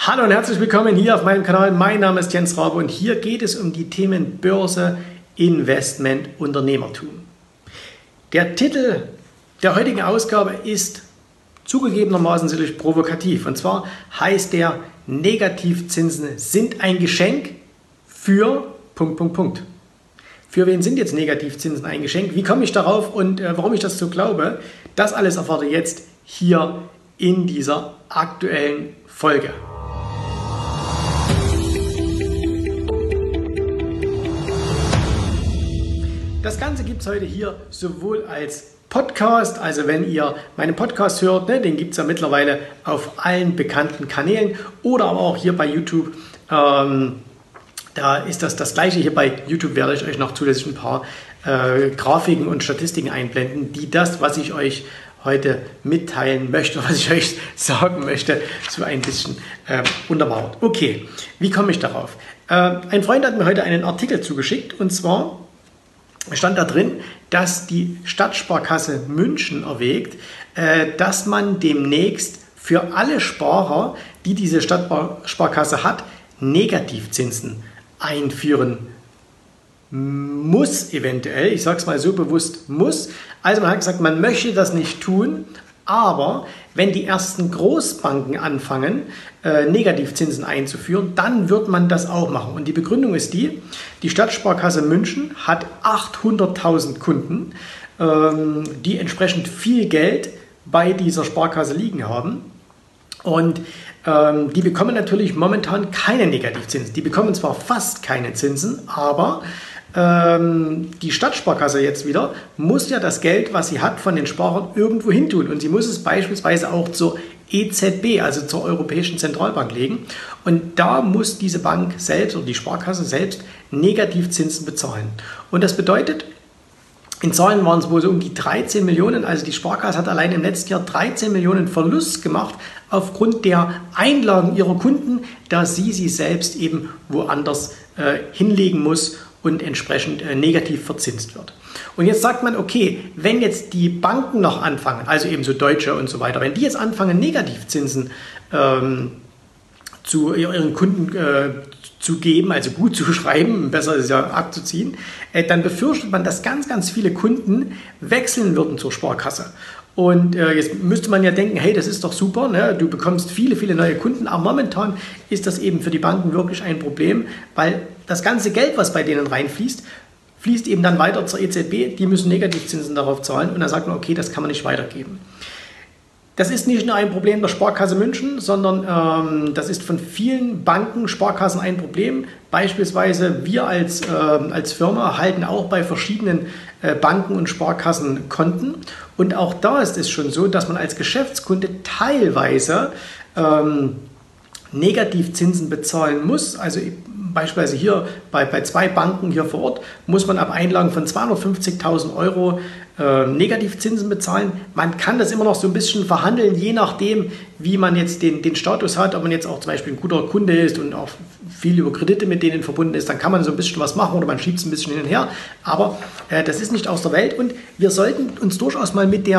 Hallo und herzlich willkommen hier auf meinem Kanal. Mein Name ist Jens Rabe und hier geht es um die Themen Börse, Investment, Unternehmertum. Der Titel der heutigen Ausgabe ist zugegebenermaßen sicherlich provokativ. Und zwar heißt der: Negativzinsen sind ein Geschenk für... Für wen sind jetzt Negativzinsen ein Geschenk? Wie komme ich darauf und warum ich das so glaube? Das alles erfahrt ihr jetzt hier in dieser aktuellen Folge. Das Ganze gibt es heute hier sowohl als Podcast, also wenn ihr meinen Podcast hört, den gibt es ja mittlerweile auf allen bekannten Kanälen, oder aber auch hier bei YouTube. Da ist das gleiche. Hier bei YouTube werde ich euch noch zusätzlich ein paar Grafiken und Statistiken einblenden, die das, was ich euch heute mitteilen möchte, was ich euch sagen möchte, so ein bisschen untermauert. Okay, wie komme ich darauf? Ein Freund hat mir heute einen Artikel zugeschickt, und zwar stand da drin, dass die Stadtsparkasse München erwägt, dass man demnächst für alle Sparer, die diese Stadtsparkasse hat, Negativzinsen einführen muss, eventuell. Ich sage es mal so bewusst, muss. Also man hat gesagt, man möchte das nicht tun, aber wenn die ersten Großbanken anfangen, Negativzinsen einzuführen, dann wird man das auch machen. Und die Begründung ist die Stadtsparkasse München hat 800.000 Kunden, die entsprechend viel Geld bei dieser Sparkasse liegen haben. Und die bekommen natürlich momentan keine Negativzinsen. Die bekommen zwar fast keine Zinsen, aber die Stadtsparkasse jetzt wieder muss ja das Geld, was sie hat, von den Sparern irgendwo hin tun. Und sie muss es beispielsweise auch zur EZB, also zur Europäischen Zentralbank, legen. Und da muss diese Bank selbst oder die Sparkasse selbst Negativzinsen bezahlen. Und das bedeutet, in Zahlen waren es wohl so um die 13 Millionen. Also die Sparkasse hat allein im letzten Jahr 13 Millionen Verlust gemacht aufgrund der Einlagen ihrer Kunden, da sie selbst eben woanders hinlegen muss und entsprechend negativ verzinst wird. Und jetzt sagt man, okay, wenn jetzt die Banken noch anfangen, also eben so Deutsche und so weiter, wenn die jetzt anfangen, Negativzinsen zu ihren Kunden zu geben, also gut zu schreiben, besser ist ja abzuziehen, dann befürchtet man, dass ganz, ganz viele Kunden wechseln würden zur Sparkasse. Und jetzt müsste man ja denken, hey, das ist doch super, ne? Du bekommst viele, viele neue Kunden, aber momentan ist das eben für die Banken wirklich ein Problem, weil das ganze Geld, was bei denen reinfließt, fließt eben dann weiter zur EZB, die müssen Negativzinsen darauf zahlen, und dann sagt man, okay, das kann man nicht weitergeben. Das ist nicht nur ein Problem der Sparkasse München, sondern das ist von vielen Banken, Sparkassen ein Problem. Beispielsweise wir als Firma halten auch bei verschiedenen Banken und Sparkassen Konten. Und auch da ist es schon so, dass man als Geschäftskunde teilweise Negativzinsen bezahlen muss. Also beispielsweise hier bei zwei Banken hier vor Ort muss man ab Einlagen von 250.000 Euro Negativzinsen bezahlen. Man kann das immer noch so ein bisschen verhandeln, je nachdem, wie man jetzt den Status hat, ob man jetzt auch zum Beispiel ein guter Kunde ist und auch viel über Kredite mit denen verbunden ist, dann kann man so ein bisschen was machen oder man schiebt es ein bisschen hin und her. Aber das ist nicht aus der Welt, und wir sollten uns durchaus mal mit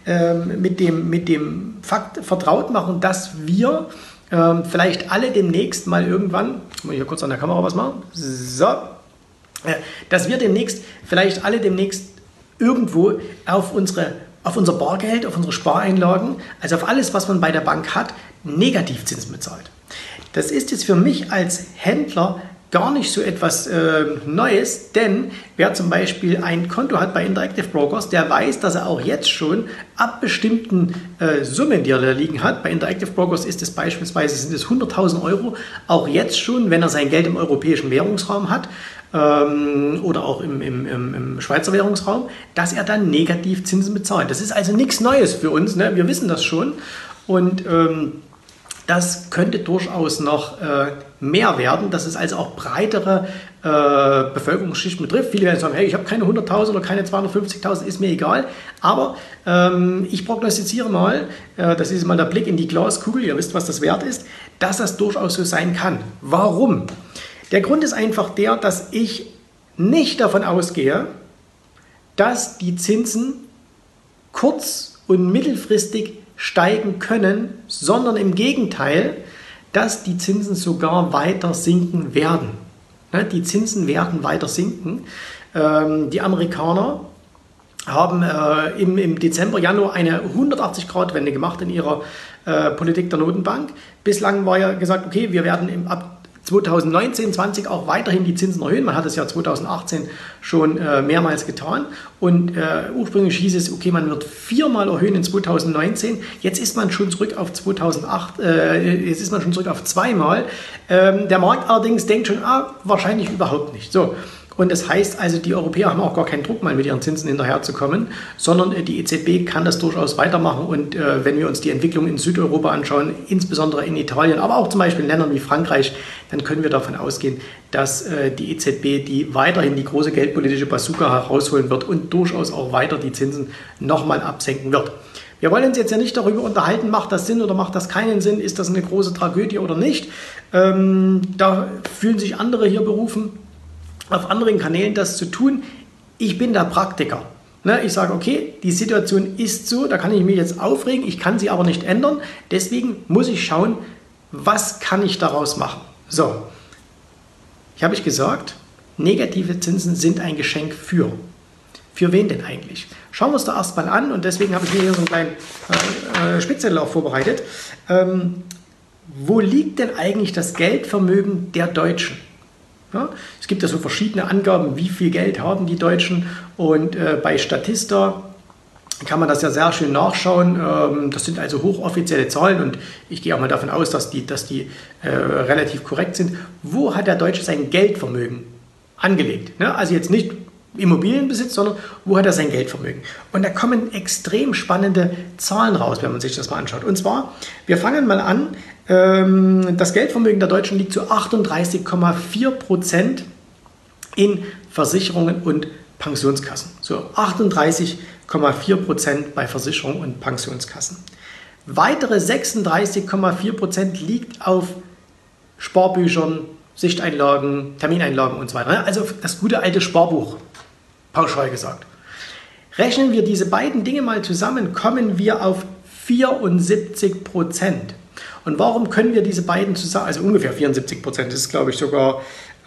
dem Fakt vertraut machen, dass wir vielleicht alle demnächst mal irgendwann, jetzt muss ich hier kurz an der Kamera was machen, so, dass wir vielleicht alle demnächst irgendwo auf unser Bargeld, auf unsere Spareinlagen, also auf alles, was man bei der Bank hat, Negativzinsen bezahlt. Das ist jetzt für mich als Händler gar nicht so etwas Neues, denn wer zum Beispiel ein Konto hat bei Interactive Brokers, der weiß, dass er auch jetzt schon ab bestimmten Summen, die er da liegen hat, bei Interactive Brokers sind es 100.000 Euro, auch jetzt schon, wenn er sein Geld im europäischen Währungsraum hat oder auch im Schweizer Währungsraum, dass er dann Negativzinsen bezahlt. Das ist also nichts Neues für uns, ne? Wir wissen das schon, und das könnte durchaus noch mehr werden, dass es also auch breitere Bevölkerungsschichten betrifft. Viele werden sagen, hey, ich habe keine 100.000 oder keine 250.000, ist mir egal. Aber ich prognostiziere mal, das ist mal der Blick in die Glaskugel, ihr wisst, was das wert ist, dass das durchaus so sein kann. Warum? Der Grund ist einfach der, dass ich nicht davon ausgehe, dass die Zinsen kurz- und mittelfristig steigen können, sondern im Gegenteil, dass die Zinsen sogar weiter sinken werden. Die Zinsen werden weiter sinken. Die Amerikaner haben im Dezember, Januar eine 180-Grad-Wende gemacht in ihrer Politik der Notenbank. Bislang war ja gesagt, okay, wir werden ab 2019, 20 auch weiterhin die Zinsen erhöhen. Man hat es ja 2018 schon mehrmals getan. Und ursprünglich hieß es, okay, man wird 4-mal erhöhen in 2019. Jetzt ist man schon zurück auf 2008, jetzt ist man schon zurück auf 2-mal. Der Markt allerdings denkt schon, wahrscheinlich überhaupt nicht. So. Und das heißt also, die Europäer haben auch gar keinen Druck, mal mit ihren Zinsen hinterherzukommen, sondern die EZB kann das durchaus weitermachen. Und wenn wir uns die Entwicklung in Südeuropa anschauen, insbesondere in Italien, aber auch zum Beispiel in Ländern wie Frankreich, dann können wir davon ausgehen, dass die EZB die weiterhin die große geldpolitische Bazooka herausholen wird und durchaus auch weiter die Zinsen nochmal absenken wird. Wir wollen uns jetzt ja nicht darüber unterhalten, macht das Sinn oder macht das keinen Sinn, ist das eine große Tragödie oder nicht. Da fühlen sich andere hier berufen, auf anderen Kanälen das zu tun. Ich bin der Praktiker. Ich sage, okay, die Situation ist so, da kann ich mich jetzt aufregen, ich kann sie aber nicht ändern. Deswegen muss ich schauen, was kann ich daraus machen. So, habe ich gesagt, negative Zinsen sind ein Geschenk für. Für wen denn eigentlich? Schauen wir uns da erstmal an und deswegen habe ich mir hier so einen kleinen Spickzettel auch vorbereitet. Wo liegt denn eigentlich das Geldvermögen der Deutschen? Ja, es gibt ja so verschiedene Angaben, wie viel Geld haben die Deutschen, und bei Statista kann man das ja sehr schön nachschauen. Das sind also hochoffizielle Zahlen und ich gehe auch mal davon aus, dass die relativ korrekt sind. Wo hat der Deutsche sein Geldvermögen angelegt? Also jetzt nicht Immobilienbesitz, sondern wo hat er sein Geldvermögen? Und da kommen extrem spannende Zahlen raus, wenn man sich das mal anschaut. Und zwar, wir fangen mal an, das Geldvermögen der Deutschen liegt zu 38,4% in Versicherungen und Pensionskassen. So 38,4% bei Versicherungen und Pensionskassen. Weitere 36,4% liegt auf Sparbüchern, Sichteinlagen, Termineinlagen und so weiter. Also das gute alte Sparbuch, pauschal gesagt. Rechnen wir diese beiden Dinge mal zusammen, kommen wir auf 74%. Und warum können wir diese beiden zusammen, also ungefähr 74%, das ist glaube ich sogar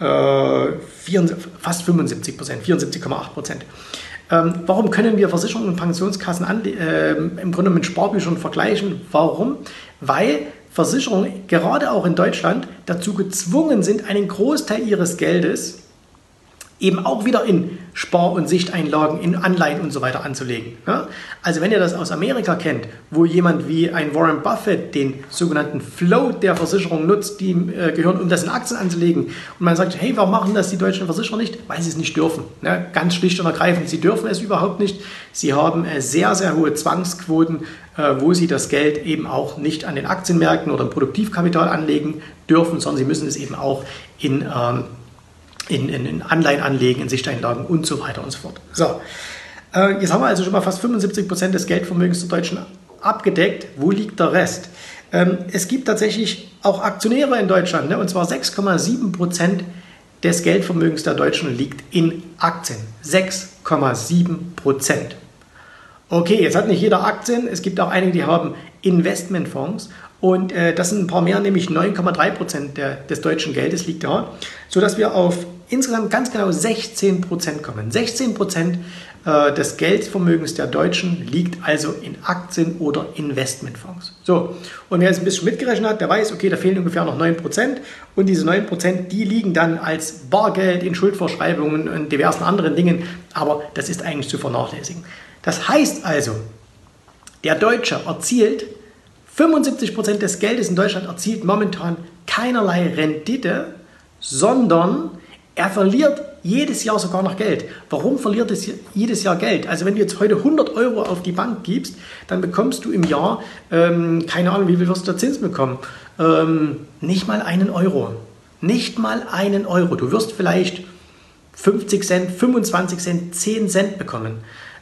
fast 75%, 74,8%. Warum können wir Versicherungen und Pensionskassen im Grunde mit Sparbüchern vergleichen? Warum? Weil Versicherungen, gerade auch in Deutschland, dazu gezwungen sind, einen Großteil ihres Geldes eben auch wieder in Spar- und Sichteinlagen, in Anleihen und so weiter anzulegen. Ja? Also wenn ihr das aus Amerika kennt, wo jemand wie ein Warren Buffett den sogenannten Float der Versicherung nutzt, die gehören, um das in Aktien anzulegen, und man sagt, hey, warum machen das die deutschen Versicherer nicht? Weil sie es nicht dürfen. Ja? Ganz schlicht und ergreifend, sie dürfen es überhaupt nicht. Sie haben sehr, sehr hohe Zwangsquoten, wo sie das Geld eben auch nicht an den Aktienmärkten oder im Produktivkapital anlegen dürfen, sondern sie müssen es eben auch in Anleihen anlegen, in Sichteinlagen und so weiter und so fort. So, jetzt haben wir also schon mal fast 75% des Geldvermögens der Deutschen abgedeckt. Wo liegt der Rest? Es gibt tatsächlich auch Aktionäre in Deutschland, und zwar 6,7% des Geldvermögens der Deutschen liegt in Aktien. 6,7%. Okay, jetzt hat nicht jeder Aktien. Es gibt auch einige, die haben Investmentfonds. Und das sind ein paar mehr, nämlich 9,3% des deutschen Geldes liegt da, sodass wir auf insgesamt ganz genau 16% kommen. 16% des Geldvermögens der Deutschen liegt also in Aktien oder Investmentfonds. So, und wer jetzt ein bisschen mitgerechnet hat, der weiß, okay, da fehlen ungefähr noch 9%. Und diese 9%, die liegen dann als Bargeld in Schuldverschreibungen und diversen anderen Dingen. Aber das ist eigentlich zu vernachlässigen. Das heißt also, der Deutsche erzielt 75% des Geldes in Deutschland erzielt momentan keinerlei Rendite, sondern er verliert jedes Jahr sogar noch Geld. Warum verliert es jedes Jahr Geld? Also wenn du jetzt heute 100 Euro auf die Bank gibst, dann bekommst du im Jahr, keine Ahnung, wie viel wirst du da Zins bekommen? Nicht mal einen Euro. Nicht mal einen Euro. Du wirst vielleicht 50 Cent, 25 Cent, 10 Cent bekommen.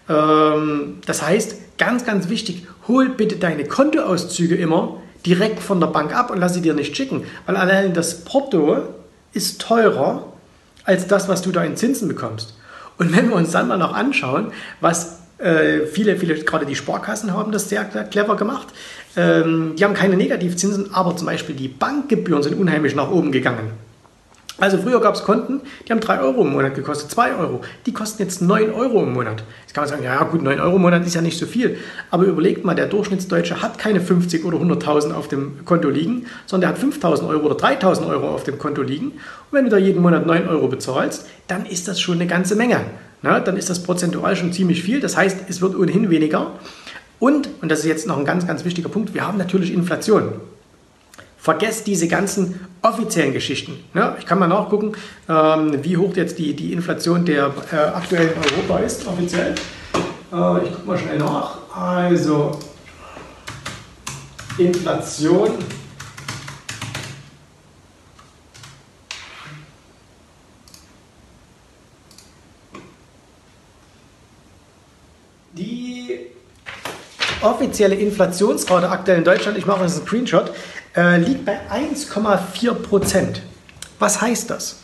Das heißt, ganz, ganz wichtig, hol bitte deine Kontoauszüge immer direkt von der Bank ab und lass sie dir nicht schicken, weil allein das Porto ist teurer als das, was du da in Zinsen bekommst. Und wenn wir uns dann mal noch anschauen, was viele, gerade die Sparkassen haben das sehr clever gemacht, Die haben keine Negativzinsen, aber zum Beispiel die Bankgebühren sind unheimlich nach oben gegangen. Also früher gab es Konten, die haben 3 Euro im Monat gekostet, 2 Euro. Die kosten jetzt 9 Euro im Monat. Jetzt kann man sagen, ja gut, 9 Euro im Monat ist ja nicht so viel. Aber überlegt mal, der Durchschnittsdeutsche hat keine 50 oder 100.000 auf dem Konto liegen, sondern der hat 5.000 Euro oder 3.000 Euro auf dem Konto liegen. Und wenn du da jeden Monat 9 Euro bezahlst, dann ist das schon eine ganze Menge. Na, dann ist das prozentual schon ziemlich viel. Das heißt, es wird ohnehin weniger. Und das ist jetzt noch ein ganz, ganz wichtiger Punkt, wir haben natürlich Inflation. Vergesst diese ganzen offiziellen Geschichten. Ja, ich kann mal nachgucken, wie hoch jetzt die Inflation der aktuell in Europa ist, offiziell. Ich gucke mal schnell nach. Also, Inflation. Die offizielle Inflationsrate aktuell in Deutschland, ich mache jetzt einen Screenshot, liegt bei 1,4%. Was heißt das?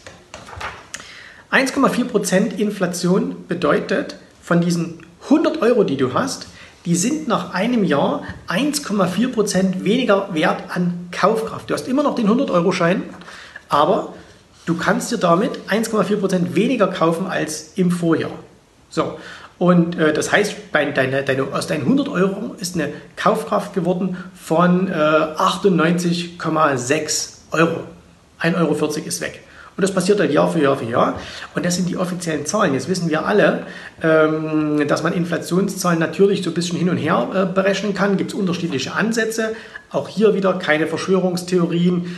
1,4% Inflation bedeutet, von diesen 100 Euro, die du hast, die sind nach einem Jahr 1,4% weniger wert an Kaufkraft. Du hast immer noch den 100-Euro-Schein, aber du kannst dir damit 1,4% weniger kaufen als im Vorjahr. So. Und das heißt, aus deinen 100 Euro ist eine Kaufkraft geworden von 98,6 Euro. 1,40 Euro ist weg. Und das passiert halt Jahr für Jahr für Jahr. Und das sind die offiziellen Zahlen. Jetzt wissen wir alle, dass man Inflationszahlen natürlich so ein bisschen hin und her berechnen kann. Gibt es unterschiedliche Ansätze. Auch hier wieder keine Verschwörungstheorien.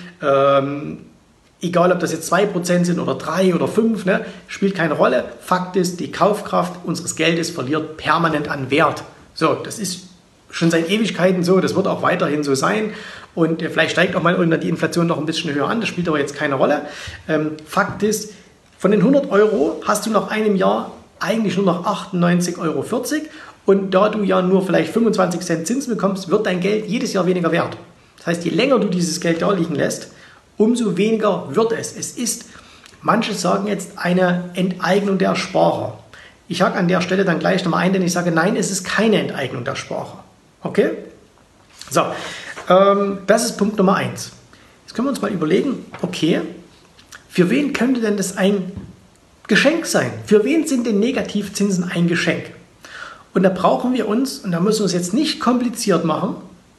Egal, ob das jetzt 2% sind oder 3 oder 5, ne, spielt keine Rolle. Fakt ist, die Kaufkraft unseres Geldes verliert permanent an Wert. So, das ist schon seit Ewigkeiten so, das wird auch weiterhin so sein. Und vielleicht steigt auch mal irgendwann die Inflation noch ein bisschen höher an, das spielt aber jetzt keine Rolle. Fakt ist, von den 100 Euro hast du nach einem Jahr eigentlich nur noch 98,40 Euro. Und da du ja nur vielleicht 25 Cent Zinsen bekommst, wird dein Geld jedes Jahr weniger wert. Das heißt, je länger du dieses Geld da liegen lässt, umso weniger wird es. Es ist, manche sagen jetzt, eine Enteignung der Sparer. Ich hake an der Stelle dann gleich nochmal ein, denn ich sage, nein, es ist keine Enteignung der Sparer. Okay? So, das ist Punkt Nummer 1. Jetzt können wir uns mal überlegen, okay, für wen könnte denn das ein Geschenk sein? Für wen sind denn Negativzinsen ein Geschenk? Und da brauchen wir uns, und da müssen wir es jetzt nicht kompliziert machen,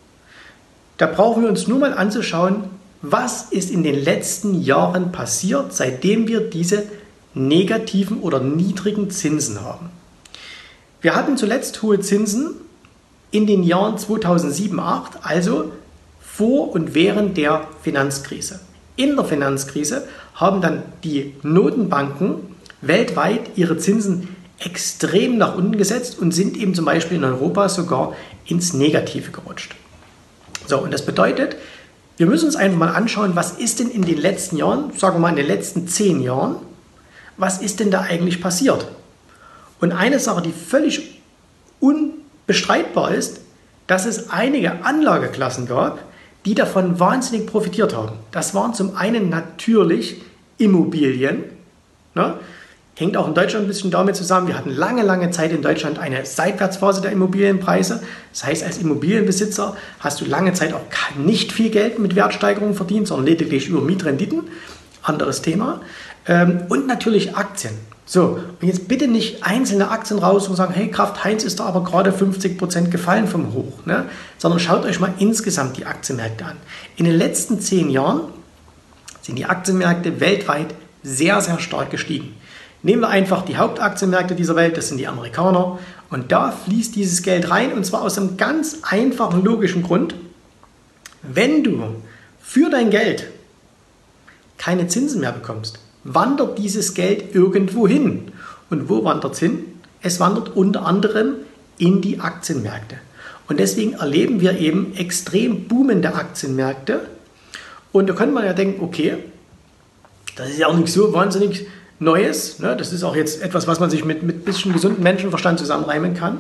da brauchen wir uns nur mal anzuschauen, was ist in den letzten Jahren passiert, seitdem wir diese negativen oder niedrigen Zinsen haben. Wir hatten zuletzt hohe Zinsen in den Jahren 2007, 2008, also vor und während der Finanzkrise. In der Finanzkrise haben dann die Notenbanken weltweit ihre Zinsen extrem nach unten gesetzt und sind eben zum Beispiel in Europa sogar ins Negative gerutscht. So, und das bedeutet, wir müssen uns einfach mal anschauen, was ist denn in den letzten Jahren, sagen wir mal in den letzten 10 Jahren, was ist denn da eigentlich passiert? Und eine Sache, die völlig unbestreitbar ist, dass es einige Anlageklassen gab, die davon wahnsinnig profitiert haben. Das waren zum einen natürlich Immobilien, ne? Hängt auch in Deutschland ein bisschen damit zusammen. Wir hatten lange, lange Zeit in Deutschland eine Seitwärtsphase der Immobilienpreise. Das heißt, als Immobilienbesitzer hast du lange Zeit auch nicht viel Geld mit Wertsteigerungen verdient, sondern lediglich über Mietrenditen. Anderes Thema. Und natürlich Aktien. So, und jetzt bitte nicht einzelne Aktien raus und sagen, hey, Kraft Heinz ist da aber gerade 50% gefallen vom Hoch. Ne? Sondern schaut euch mal insgesamt die Aktienmärkte an. In den letzten 10 Jahren sind die Aktienmärkte weltweit sehr, sehr stark gestiegen. Nehmen wir einfach die Hauptaktienmärkte dieser Welt, das sind die Amerikaner. Und da fließt dieses Geld rein, und zwar aus einem ganz einfachen, logischen Grund. Wenn du für dein Geld keine Zinsen mehr bekommst, wandert dieses Geld irgendwo hin. Und wo wandert es hin? Es wandert unter anderem in die Aktienmärkte. Und deswegen erleben wir eben extrem boomende Aktienmärkte. Und da kann man ja denken, okay, das ist ja auch nicht so wahnsinnig Neues. Ne? Das ist auch jetzt etwas, was man sich mit ein bisschen gesundem Menschenverstand zusammenreimen kann.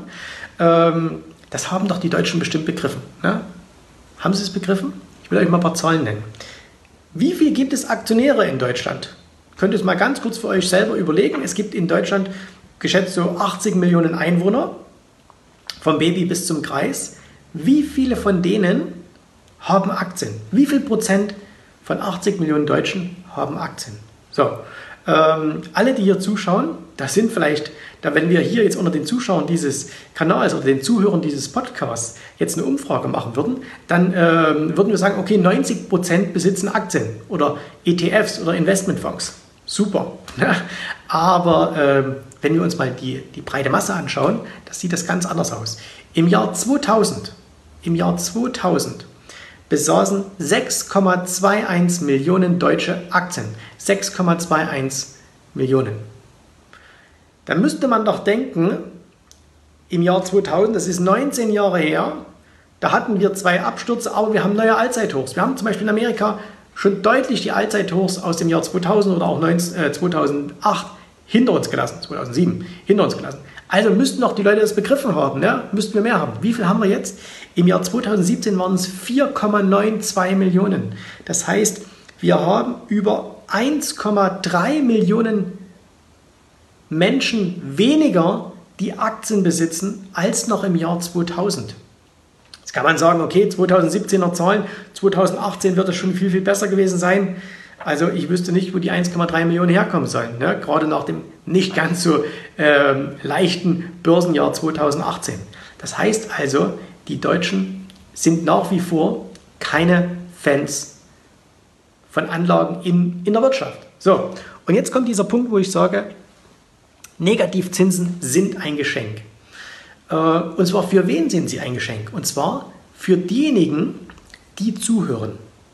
Das haben doch die Deutschen bestimmt begriffen. Ne? Haben sie es begriffen? Ich will euch mal ein paar Zahlen nennen. Wie viel gibt es Aktionäre in Deutschland? Könnt ihr es mal ganz kurz für euch selber überlegen. Es gibt in Deutschland geschätzt so 80 Millionen Einwohner, vom Baby bis zum Kreis. Wie viele von denen haben Aktien? Wie viel Prozent von 80 Millionen Deutschen haben Aktien? So, alle, die hier zuschauen, das sind vielleicht, wenn wir hier jetzt unter den Zuschauern dieses Kanals oder den Zuhörern dieses Podcasts jetzt eine Umfrage machen würden, dann würden wir sagen, okay, 90% besitzen Aktien oder ETFs oder Investmentfonds. Super. Aber wenn wir uns mal die breite Masse anschauen, das sieht das ganz anders aus. Im Jahr 2000 besaßen 6,21 Millionen Deutsche Aktien. 6,21 Millionen. Da müsste man doch denken, im Jahr 2000, das ist 19 Jahre her, da hatten wir 2 Abstürze, aber wir haben neue Allzeithochs. Wir haben zum Beispiel in Amerika schon deutlich die Allzeithochs aus dem Jahr 2000 oder auch 2008 hinter uns gelassen, 2007 hinter uns gelassen. Also müssten doch die Leute das begriffen haben, ne? Müssten wir mehr haben. Wie viel haben wir jetzt? Im Jahr 2017 waren es 4,92 Millionen. Das heißt, wir haben über 1,3 Millionen Menschen weniger, die Aktien besitzen, als noch im Jahr 2000. Jetzt kann man sagen, okay, 2017er Zahlen, 2018 wird es schon viel, viel besser gewesen sein. Also ich wüsste nicht, wo die 1,3 Millionen herkommen sollen, ne? Gerade nach dem nicht ganz so leichten Börsenjahr 2018. Das heißt also, die Deutschen sind nach wie vor keine Fans von Anlagen in der Wirtschaft. So, und jetzt kommt dieser Punkt, wo ich sage, Negativzinsen sind ein Geschenk. Und zwar für wen sind sie ein Geschenk? Und zwar für diejenigen, die zuhören.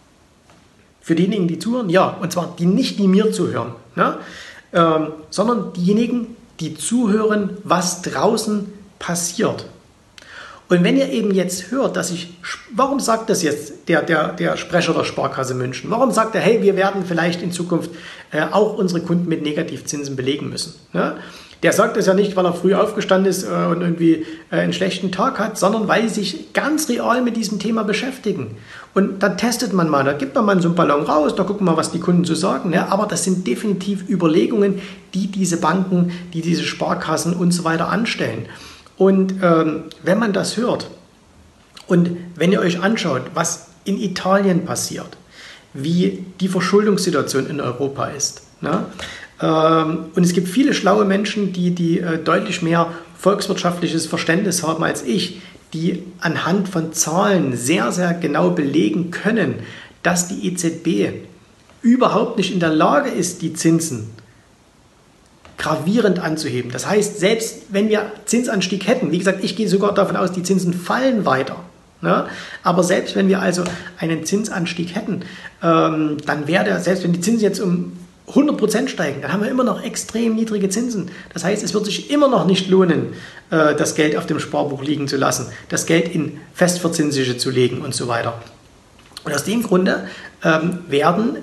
Für diejenigen, die zuhören, ja, und zwar die mir zuhören, ne? Sondern diejenigen, die zuhören, was draußen passiert. Und wenn ihr eben jetzt hört, warum sagt das jetzt der Sprecher der Sparkasse München? Warum sagt er, hey, wir werden vielleicht in Zukunft auch unsere Kunden mit Negativzinsen belegen müssen? Ne? Der sagt das ja nicht, weil er früh aufgestanden ist und irgendwie einen schlechten Tag hat, sondern weil sie sich ganz real mit diesem Thema beschäftigen. Und dann testet man mal, da gibt man mal so einen Ballon raus, da gucken wir mal, was die Kunden so sagen. Ne? Aber das sind definitiv Überlegungen, die diese Banken, die diese Sparkassen und so weiter anstellen. Und wenn man das hört und wenn ihr euch anschaut, was in Italien passiert, wie die Verschuldungssituation in Europa ist, ne? Und es gibt viele schlaue Menschen, die deutlich mehr volkswirtschaftliches Verständnis haben als ich, die anhand von Zahlen sehr, sehr genau belegen können, dass die EZB überhaupt nicht in der Lage ist, die Zinsen gravierend anzuheben. Das heißt, selbst wenn wir Zinsanstieg hätten, wie gesagt, ich gehe sogar davon aus, die Zinsen fallen weiter. Ne? Aber selbst wenn wir also einen Zinsanstieg hätten, dann wäre selbst wenn die Zinsen jetzt um 100% steigen, dann haben wir immer noch extrem niedrige Zinsen. Das heißt, es wird sich immer noch nicht lohnen, das Geld auf dem Sparbuch liegen zu lassen, das Geld in Festverzinsliche zu legen und so weiter. Und aus dem Grunde werden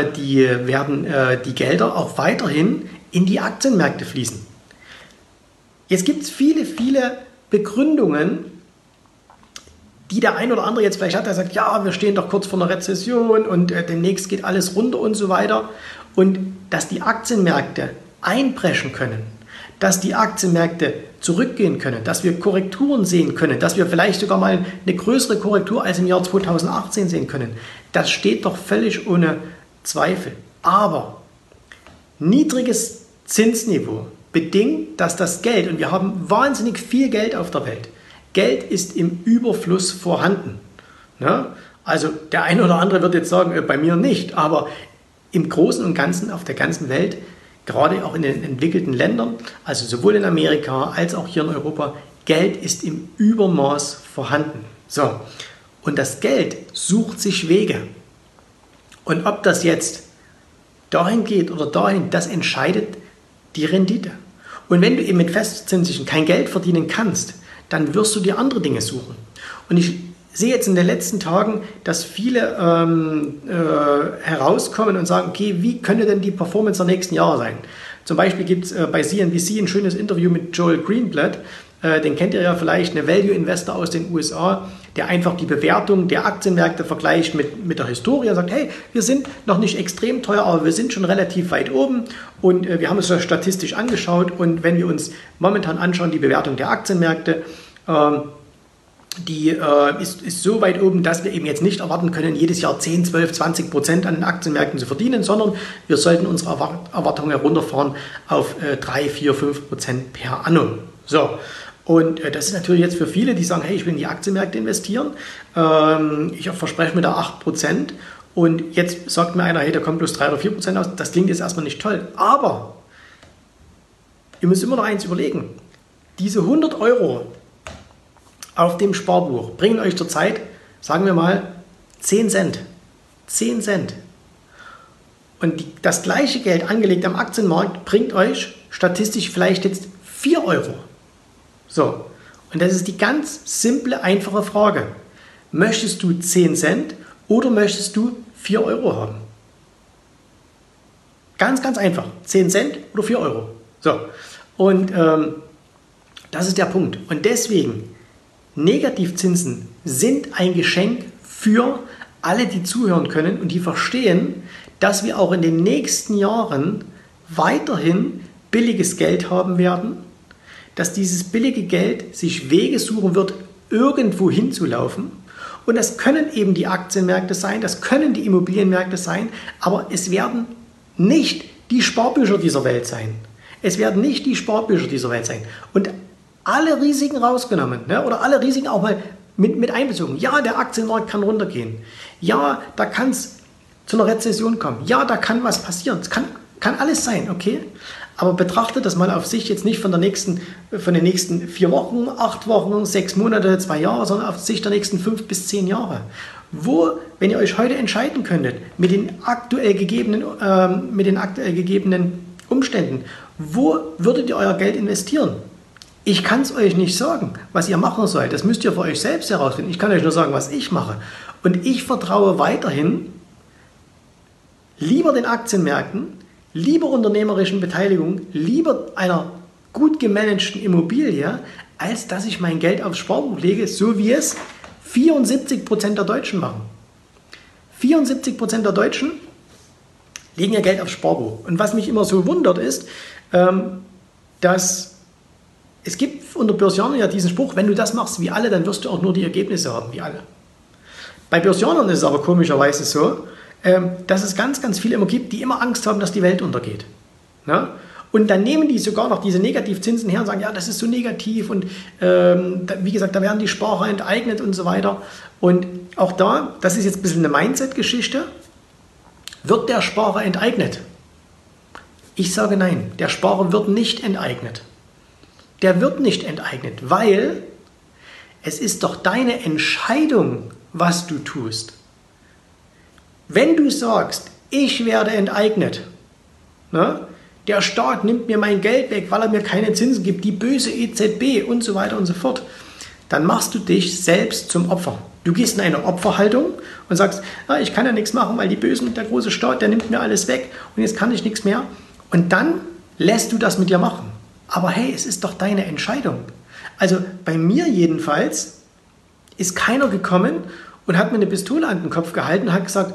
die Gelder auch weiterhin in die Aktienmärkte fließen. Jetzt gibt es viele, viele Begründungen, die der ein oder andere jetzt vielleicht hat, der sagt, ja, wir stehen doch kurz vor einer Rezession und demnächst geht alles runter und so weiter. Und dass die Aktienmärkte einbrechen können, dass die Aktienmärkte zurückgehen können, dass wir Korrekturen sehen können, dass wir vielleicht sogar mal eine größere Korrektur als im Jahr 2018 sehen können, das steht doch völlig ohne Zweifel. Aber niedriges Zinsniveau bedingt, dass das Geld, und wir haben wahnsinnig viel Geld auf der Welt, Geld ist im Überfluss vorhanden. Ne? Also der eine oder andere wird jetzt sagen, bei mir nicht, aber im Großen und Ganzen auf der ganzen Welt, gerade auch in den entwickelten Ländern, also sowohl in Amerika als auch hier in Europa, Geld ist im Übermaß vorhanden. So, und das Geld sucht sich Wege. Und ob das jetzt dahin geht oder dahin, das entscheidet die Rendite. Und wenn du eben mit Festzinsigen kein Geld verdienen kannst, dann wirst du dir andere Dinge suchen. Und ich sehe jetzt in den letzten Tagen, dass viele herauskommen und sagen, okay, wie könnte denn die Performance der nächsten Jahre sein? Zum Beispiel gibt es bei CNBC ein schönes Interview mit Joel Greenblatt, den kennt ihr ja vielleicht, eine Value Investor aus den USA, der einfach die Bewertung der Aktienmärkte vergleicht mit der Historie und sagt, hey, wir sind noch nicht extrem teuer, aber wir sind schon relativ weit oben und wir haben uns das statistisch angeschaut und wenn wir uns momentan anschauen, die Bewertung der Aktienmärkte, die ist so weit oben, dass wir eben jetzt nicht erwarten können, jedes Jahr 10, 12, 20% an den Aktienmärkten zu verdienen, sondern wir sollten unsere Erwartungen herunterfahren auf 3, 4, 5% per annum. So, und das ist natürlich jetzt für viele, die sagen, hey, ich will in die Aktienmärkte investieren, ich verspreche mir da 8%. Und jetzt sagt mir einer, hey, da kommt bloß 3 oder 4% aus. Das klingt jetzt erstmal nicht toll. Aber ihr müsst immer noch eins überlegen. Diese 100 € auf dem Sparbuch bringen euch zurzeit, sagen wir mal, 10 Cent. 10 Cent. Und das gleiche Geld angelegt am Aktienmarkt bringt euch statistisch vielleicht jetzt 4 €. So. Und das ist die ganz simple, einfache Frage. Möchtest du 10 Cent oder möchtest du 4 € haben? Ganz, ganz einfach. 10 Cent oder 4 €. So. Und das ist der Punkt. Und deswegen, Negativzinsen sind ein Geschenk für alle, die zuhören können und die verstehen, dass wir auch in den nächsten Jahren weiterhin billiges Geld haben werden, dass dieses billige Geld sich Wege suchen wird, irgendwo hinzulaufen. Und das können eben die Aktienmärkte sein, das können die Immobilienmärkte sein, aber es werden nicht die Sparbücher dieser Welt sein. Es werden nicht die Sparbücher dieser Welt sein. Und alle Risiken rausgenommen, ne, oder alle Risiken auch mal mit einbezogen. Ja, der Aktienmarkt kann runtergehen. Ja, da kann es zu einer Rezession kommen. Ja, da kann was passieren. Es kann alles sein, okay? Aber betrachtet das mal auf sich jetzt nicht von den nächsten 4 Wochen, 8 Wochen, 6 Monate, 2 Jahre, sondern auf Sicht der nächsten 5 bis 10 Jahre. Wo, wenn ihr euch heute entscheiden könntet, mit den aktuell gegebenen Umständen, wo würdet ihr euer Geld investieren? Ich kann es euch nicht sagen, was ihr machen sollt. Das müsst ihr für euch selbst herausfinden. Ich kann euch nur sagen, was ich mache. Und ich vertraue weiterhin lieber den Aktienmärkten, lieber unternehmerischen Beteiligung, lieber einer gut gemanagten Immobilie, als dass ich mein Geld aufs Sparbuch lege, so wie es 74% der Deutschen machen. 74% der Deutschen legen ihr Geld aufs Sparbuch. Und was mich immer so wundert ist, dass es gibt unter Börsianern ja diesen Spruch, wenn du das machst wie alle, dann wirst du auch nur die Ergebnisse haben wie alle. Bei Börsianern ist es aber komischerweise so, dass es ganz, ganz viele immer gibt, die immer Angst haben, dass die Welt untergeht. Ne? Und dann nehmen die sogar noch diese Negativzinsen her und sagen, ja, das ist so negativ und wie gesagt, da werden die Sparer enteignet und so weiter. Und auch da, das ist jetzt ein bisschen eine Mindset-Geschichte, wird der Sparer enteignet? Ich sage nein, der Sparer wird nicht enteignet. Der wird nicht enteignet, weil es ist doch deine Entscheidung, was du tust. Wenn du sagst, ich werde enteignet, ne, der Staat nimmt mir mein Geld weg, weil er mir keine Zinsen gibt, die böse EZB und so weiter und so fort, dann machst du dich selbst zum Opfer. Du gehst in eine Opferhaltung und sagst, ich kann ja nichts machen, weil die Bösen, der große Staat, der nimmt mir alles weg und jetzt kann ich nichts mehr. Und dann lässt du das mit dir machen. Aber hey, es ist doch deine Entscheidung. Also bei mir jedenfalls ist keiner gekommen und hat mir eine Pistole an den Kopf gehalten und hat gesagt,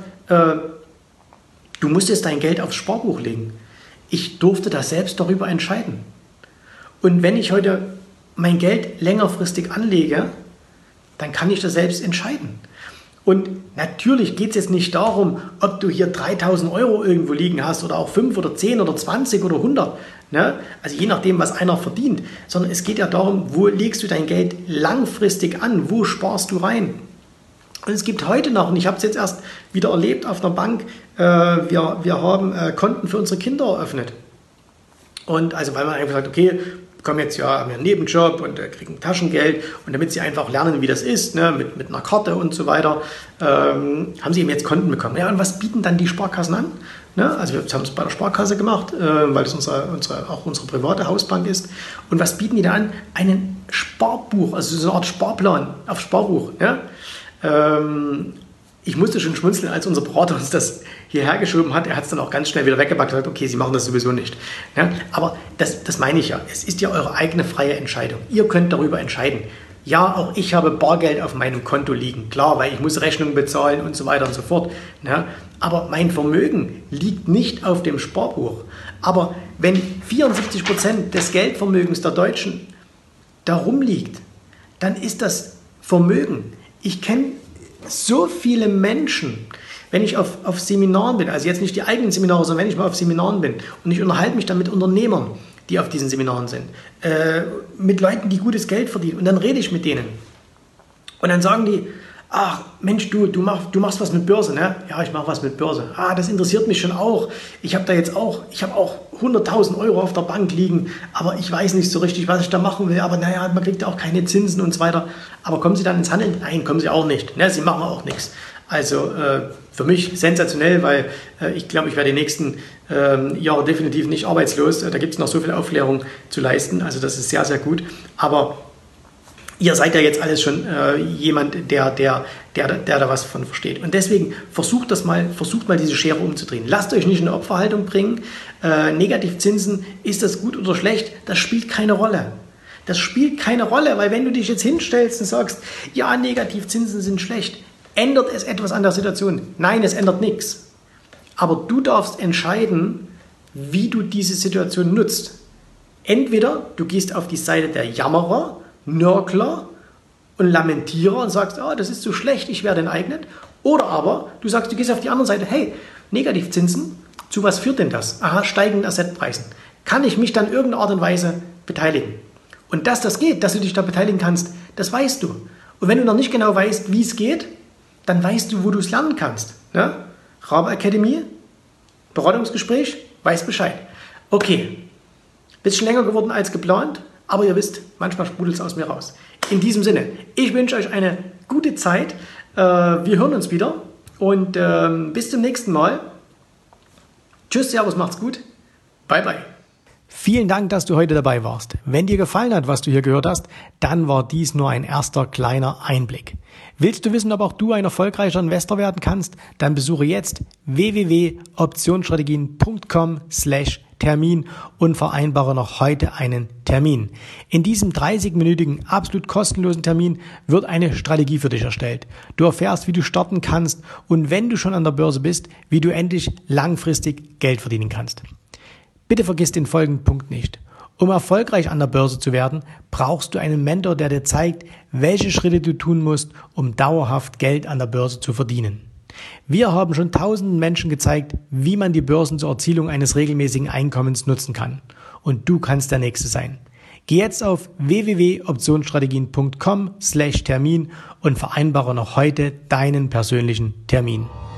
du musst jetzt dein Geld aufs Sparbuch legen. Ich durfte das selbst darüber entscheiden. Und wenn ich heute mein Geld längerfristig anlege, dann kann ich das selbst entscheiden. Und natürlich geht es jetzt nicht darum, ob du hier 3.000 € irgendwo liegen hast oder auch 5 oder 10 oder 20 oder 100. Ne? Also je nachdem, was einer verdient. Sondern es geht ja darum, wo legst du dein Geld langfristig an? Wo sparst du rein? Und es gibt heute noch, und ich habe es jetzt erst wieder erlebt auf einer Bank, wir haben Konten für unsere Kinder eröffnet. Und also weil man einfach sagt, okay, kommen jetzt ja, haben einen Nebenjob und kriegen Taschengeld und damit sie einfach lernen, wie das ist, ne, mit einer Karte und so weiter, haben sie eben jetzt Konten bekommen. Ja, und was bieten dann die Sparkassen an? Ne? Also wir haben es bei der Sparkasse gemacht, weil das auch unsere private Hausbank ist. Und was bieten die da an? Einen Sparbuch, also so eine Art Sparplan auf Sparbuch. Ja? Ich musste schon schmunzeln, als unser Berater uns das hierher geschoben hat. Er hat es dann auch ganz schnell wieder weggepackt und gesagt, okay, Sie machen das sowieso nicht. Ja, aber das meine ich ja. Es ist ja eure eigene freie Entscheidung. Ihr könnt darüber entscheiden. Ja, auch ich habe Bargeld auf meinem Konto liegen. Klar, weil ich muss Rechnungen bezahlen und so weiter und so fort. Ja, aber mein Vermögen liegt nicht auf dem Sparbuch. Aber wenn 74% des Geldvermögens der Deutschen darum liegt, dann ist das Vermögen. Ich kenne so viele Menschen, wenn ich auf Seminaren bin, also jetzt nicht die eigenen Seminare, sondern wenn ich mal auf Seminaren bin und ich unterhalte mich dann mit Unternehmern, die auf diesen Seminaren sind, mit Leuten, die gutes Geld verdienen, und dann rede ich mit denen. Und dann sagen die, ach Mensch, du machst was mit Börse, ne? Ja, ich mache was mit Börse. Ah, das interessiert mich schon auch. Ich habe auch 100.000 Euro auf der Bank liegen, aber ich weiß nicht so richtig, was ich da machen will. Aber naja, man kriegt ja auch keine Zinsen und so weiter. Aber kommen Sie dann ins Handeln? Nein, kommen Sie auch nicht. Ne? Sie machen auch nichts. Also für mich sensationell, weil ich glaube, ich werde die nächsten Jahre definitiv nicht arbeitslos. Da gibt es noch so viel Aufklärung zu leisten. Also das ist sehr, sehr gut. Aber ihr seid ja jetzt alles schon jemand, der da was von versteht. Und deswegen versucht mal diese Schere umzudrehen. Lasst euch nicht in eine Opferhaltung bringen. Negativzinsen, ist das gut oder schlecht? Das spielt keine Rolle. Das spielt keine Rolle, weil wenn du dich jetzt hinstellst und sagst, ja, Negativzinsen sind schlecht, ändert es etwas an der Situation? Nein, es ändert nichts. Aber du darfst entscheiden, wie du diese Situation nutzt. Entweder du gehst auf die Seite der Jammerer, Nörgler und Lamentierer und sagst, oh, das ist so schlecht, ich werde enteignet. Oder aber du sagst, du gehst auf die andere Seite, hey, Negativzinsen, zu was führt denn das? Aha, steigenden Assetpreisen. Kann ich mich dann in irgendeiner Art und Weise beteiligen? Und dass das geht, dass du dich da beteiligen kannst, das weißt du. Und wenn du noch nicht genau weißt, wie es geht, dann weißt du, wo du es lernen kannst. Ne? Rabe Akademie, Beratungsgespräch, weiß Bescheid. Okay, bisschen länger geworden als geplant, aber ihr wisst, manchmal sprudelt es aus mir raus. In diesem Sinne, ich wünsche euch eine gute Zeit. Wir hören uns wieder und bis zum nächsten Mal. Tschüss, servus, macht's gut. Bye, bye. Vielen Dank, dass du heute dabei warst. Wenn dir gefallen hat, was du hier gehört hast, dann war dies nur ein erster kleiner Einblick. Willst du wissen, ob auch du ein erfolgreicher Investor werden kannst? Dann besuche jetzt www.optionsstrategien.com/Termin und vereinbare noch heute einen Termin. In diesem 30-minütigen, absolut kostenlosen Termin wird eine Strategie für dich erstellt. Du erfährst, wie du starten kannst und wenn du schon an der Börse bist, wie du endlich langfristig Geld verdienen kannst. Bitte vergiss den folgenden Punkt nicht. Um erfolgreich an der Börse zu werden, brauchst du einen Mentor, der dir zeigt, welche Schritte du tun musst, um dauerhaft Geld an der Börse zu verdienen. Wir haben schon tausenden Menschen gezeigt, wie man die Börsen zur Erzielung eines regelmäßigen Einkommens nutzen kann. Und du kannst der Nächste sein. Geh jetzt auf www.optionsstrategien.com/Termin und vereinbare noch heute deinen persönlichen Termin.